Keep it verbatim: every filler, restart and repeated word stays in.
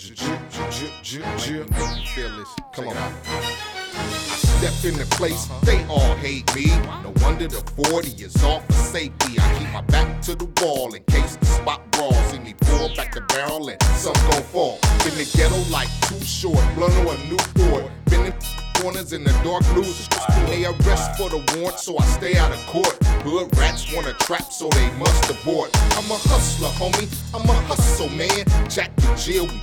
Make you feel this. Come on. I step in the place, they all hate me. No wonder the forty is off for safety. I keep my back to the wall in case the spot brawl. See me pull back the barrel and some gon' fall. In the ghetto like Too Short, blunt or a Newport. Been in corners in the dark blues. They arrest for the warrant, so I stay out of court. Hood rats wanna trap, so they must abort. I'm a hustler, homie. I'm a hustle, man. Jack in jail, we